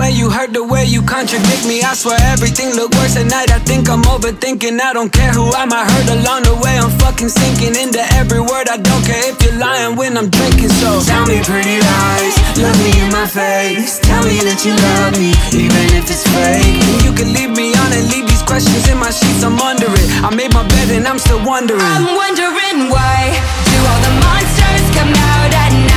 way you hurt, the way you contradict me. I swear everything look worse at night. I think I'm overthinking. I don't care who I might hurt along the way. I'm fucking sinking into every word. I don't care if you're lying when I'm drinking. So tell me pretty lies, look me in my face. Tell me that you love me, even if it's fake. And you can leave me on and leave these questions in my sheets. I'm under it. I made my bed and I'm still wondering. I'm wondering why do all the monsters come out at night?